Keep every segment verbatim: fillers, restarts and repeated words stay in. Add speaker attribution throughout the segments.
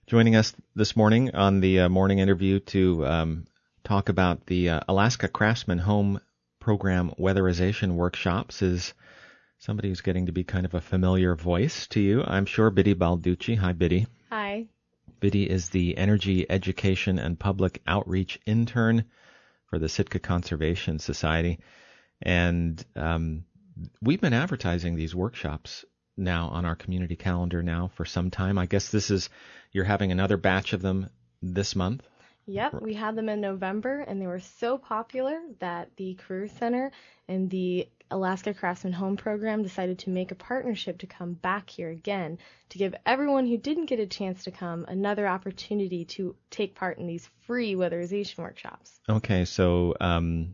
Speaker 1: Joining us this morning on the uh, morning interview to um, talk about the uh, Alaska Craftsman Home Program Weatherization Workshops is somebody who's getting to be kind of a familiar voice to you, I'm sure, Biddy Balducci. Hi, Biddy.
Speaker 2: Hi.
Speaker 1: Biddy is the Energy Education and Public Outreach Intern for the Sitka Conservation Society. And um, we've been advertising these workshops now on our community calendar now for some time. I guess this is, you're having another batch of them this month?
Speaker 2: Yep, we had them in November, and they were so popular that the Career Center and the Alaska Craftsman Home Program decided to make a partnership to come back here again to give everyone who didn't get a chance to come another opportunity to take part in these free weatherization workshops.
Speaker 1: Okay, so um,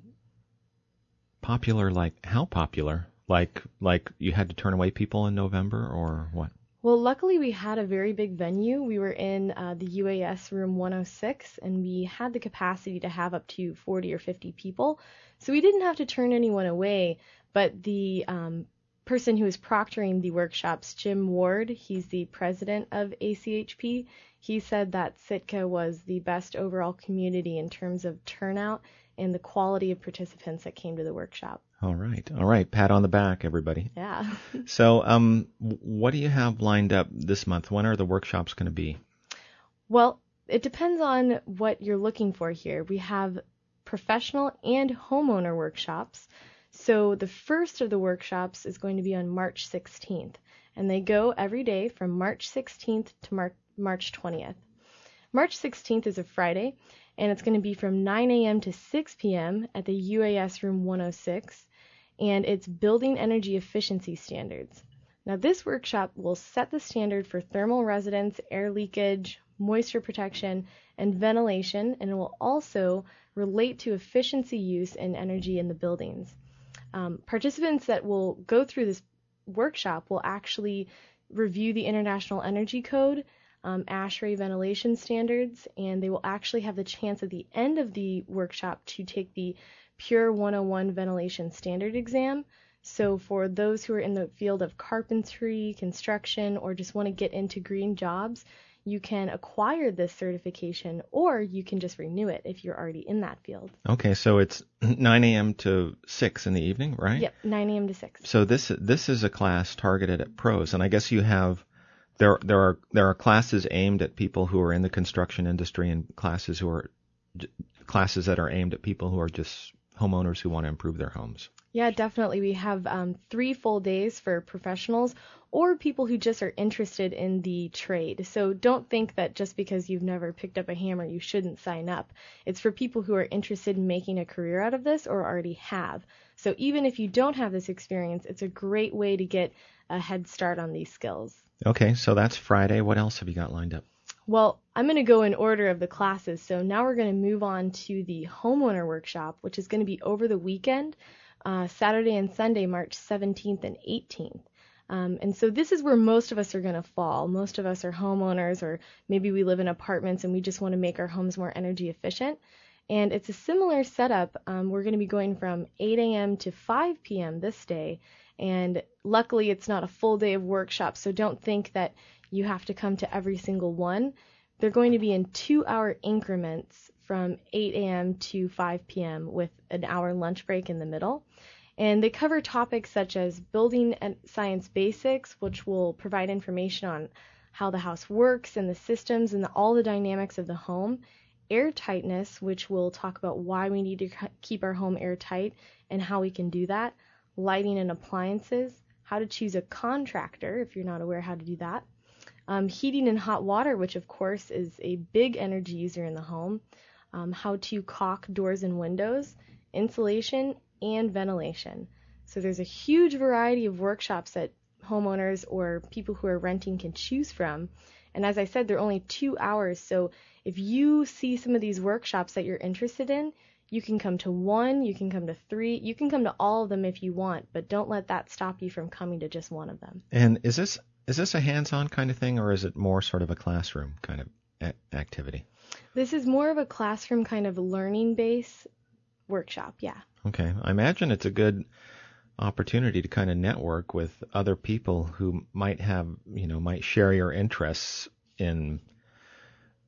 Speaker 1: popular, like how popular? Like like you had to turn away people in November or what?
Speaker 2: Well, luckily we had a very big venue. We were in uh, the U A S room one oh six, and we had the capacity to have up to forty or fifty people. So we didn't have to turn anyone away, but the um, person who was proctoring the workshops, Jim Ward, he's the president of A C H P, he said that Sitka was the best overall community in terms of turnout and the quality of participants that came to the workshop.
Speaker 1: All right. All right. Pat on the back, everybody.
Speaker 2: Yeah.
Speaker 1: So um, what do you have lined up this month? When are the workshops going to be?
Speaker 2: Well, it depends on what you're looking for here. We have professional and homeowner workshops. So the first of the workshops is going to be on March sixteenth, and they go every day from March sixteenth to Mar- March twentieth. March sixteenth is a Friday, and it's going to be from nine a.m. to six p.m. at the U A S room one oh six. And it's Building Energy Efficiency Standards. Now, this workshop will set the standard for thermal residence, air leakage, moisture protection, and ventilation, and it will also relate to efficiency use and energy in the buildings. Um, participants that will go through this workshop will actually review the International Energy Code, um, ASHRAE ventilation standards, and they will actually have the chance at the end of the workshop to take the Pure one oh one ventilation standard exam. So for those who are in the field of carpentry, construction, or just want to get into green jobs, you can acquire this certification, or you can just renew it if you're already in that field.
Speaker 1: Okay, so it's nine a.m. to six in the evening, right?
Speaker 2: Yep, nine a.m. to six.
Speaker 1: So this this is a class targeted at pros, and I guess you have there there are there are classes aimed at people who are in the construction industry and classes who are classes that are aimed at people who are just homeowners who want to improve their homes.
Speaker 2: Yeah, definitely. We have um, three full days for professionals or people who just are interested in the trade. So don't think that just because you've never picked up a hammer, you shouldn't sign up. It's for people who are interested in making a career out of this or already have. So even if you don't have this experience, it's a great way to get a head start on these skills.
Speaker 1: Okay, so that's Friday. What else have you got lined up?
Speaker 2: Well, I'm going to go in order of the classes. So now we're going to move on to the homeowner workshop, which is going to be over the weekend, uh, Saturday and Sunday, March seventeenth and eighteenth. Um, and so this is where most of us are going to fall. Most of us are homeowners, or maybe we live in apartments and we just want to make our homes more energy efficient. And it's a similar setup. Um, we're going to be going from eight a.m. to five p.m. this day. And luckily, it's not a full day of workshops, so don't think that you have to come to every single one. They're going to be in two-hour increments from eight a.m. to five p.m. with an hour lunch break in the middle. And they cover topics such as building and science basics, which will provide information on how the house works and the systems and the, all the dynamics of the home. Airtightness, which will talk about why we need to keep our home airtight and how we can do that. Lighting and appliances, how to choose a contractor if you're not aware how to do that. Um, heating and hot water, which of course is a big energy user in the home. Um, how to caulk doors and windows, insulation, and ventilation. So there's a huge variety of workshops that homeowners or people who are renting can choose from. And as I said, they're only two hours. So if you see some of these workshops that you're interested in, you can come to one, you can come to three, you can come to all of them if you want, but don't let that stop you from coming to just one of them.
Speaker 1: And is this is this a hands-on kind of thing, or is it more sort of a classroom kind of a- activity?
Speaker 2: This is more of a classroom kind of learning-based workshop, yeah.
Speaker 1: Okay. I imagine it's a good opportunity to kind of network with other people who might have, you know, might share your interests in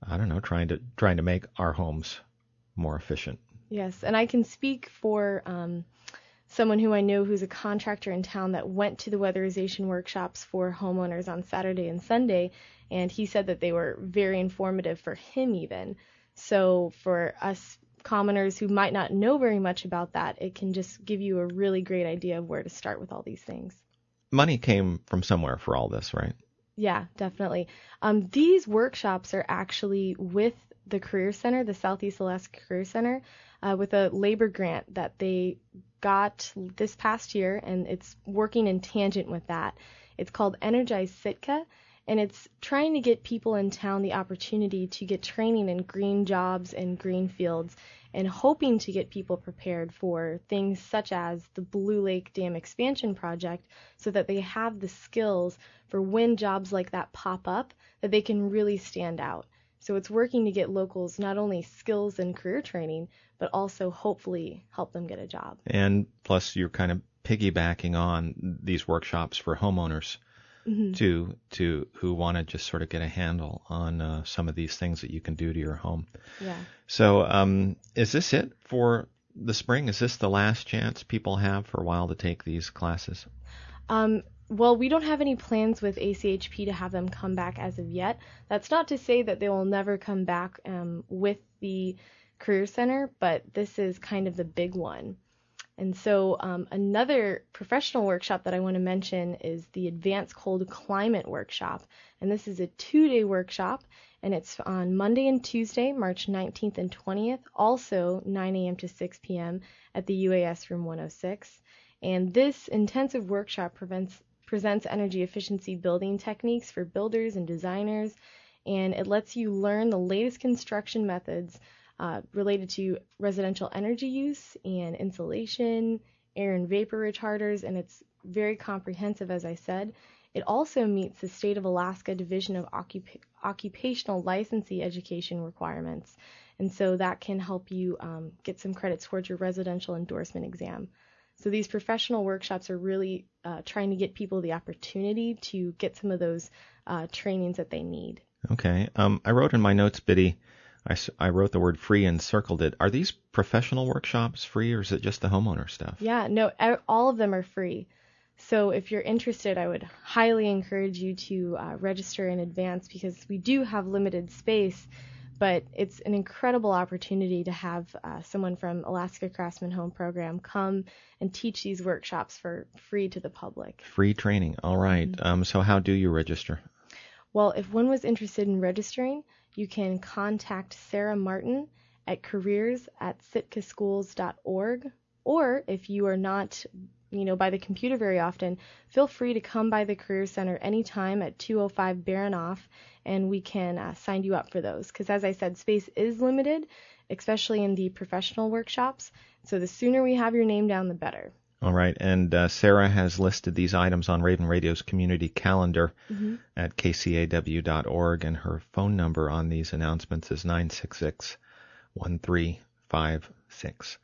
Speaker 1: I don't know, trying to trying to make our homes more efficient.
Speaker 2: Yes, and I can speak for um, someone who I know who's a contractor in town that went to the weatherization workshops for homeowners on Saturday and Sunday, and he said that they were very informative for him even. So for us commoners who might not know very much about that, it can just give you a really great idea of where to start with all these things.
Speaker 1: Money came from somewhere for all this, right?
Speaker 2: Yeah, definitely. Um, these workshops are actually with the Career Center, the Southeast Alaska Career Center, uh, with a labor grant that they got this past year, and it's working in tangent with that. It's called Energize Sitka, and it's trying to get people in town the opportunity to get training in green jobs and green fields, and hoping to get people prepared for things such as the Blue Lake Dam expansion project, so that they have the skills for when jobs like that pop up, that they can really stand out. So it's working to get locals not only skills and career training, but also hopefully help them get a job.
Speaker 1: And plus you're kind of piggybacking on these workshops for homeowners mm-hmm. to to who want to just sort of get a handle on uh, some of these things that you can do to your home.
Speaker 2: Yeah.
Speaker 1: So um, is this it for the spring? Is this the last chance people have for a while to take these classes?
Speaker 2: Um, well, we don't have any plans with A C H P to have them come back as of yet. That's not to say that they will never come back um, with the Career Center, but this is kind of the big one. And so um, another professional workshop that I want to mention is the Advanced Cold Climate Workshop. And this is a two-day workshop, and it's on Monday and Tuesday, March nineteenth and twentieth, also nine a.m. to six p.m. at the U A S Room one oh six. And this intensive workshop prevents, presents energy efficiency building techniques for builders and designers, and it lets you learn the latest construction methods Uh, related to residential energy use and insulation, air and vapor retarders, and it's very comprehensive, as I said. It also meets the State of Alaska Division of Occup- Occupational Licensee Education requirements, and so that can help you um, get some credits towards your residential endorsement exam. So these professional workshops are really uh, trying to get people the opportunity to get some of those uh, trainings that they need.
Speaker 1: Okay. Um, I wrote in my notes, Biddy, I, I wrote the word free and circled it. Are these professional workshops free, or is it just the homeowner stuff?
Speaker 2: Yeah, no, all of them are free. So if you're interested, I would highly encourage you to uh, register in advance, because we do have limited space, but it's an incredible opportunity to have uh, someone from Alaska Craftsman Home Program come and teach these workshops for free to the public.
Speaker 1: Free training. All right. Mm-hmm. Um, so how do you register?
Speaker 2: Well, if one was interested in registering, you can contact Sarah Martin at careers at sitka schools dot org, or if you are not, you know, by the computer very often, feel free to come by the Career Center anytime at two oh five Baranoff, and we can uh, sign you up for those. Because as I said, space is limited, especially in the professional workshops. So the sooner we have your name down, the better.
Speaker 1: All right, and uh, Sarah has listed these items on Raven Radio's community calendar mm-hmm. at k c a w dot org, and her phone number on these announcements is nine six six, one three five six.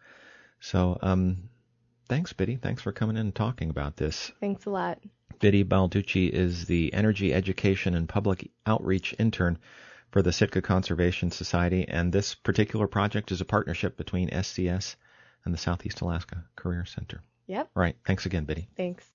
Speaker 1: So um, thanks, Biddy. Thanks for coming in and talking about this.
Speaker 2: Thanks a lot.
Speaker 1: Biddy Balducci is the Energy Education and Public Outreach Intern for the Sitka Conservation Society, and this particular project is a partnership between S C S and the Southeast Alaska Career Center.
Speaker 2: Yep.
Speaker 1: All right. Thanks again, Biddy.
Speaker 2: Thanks.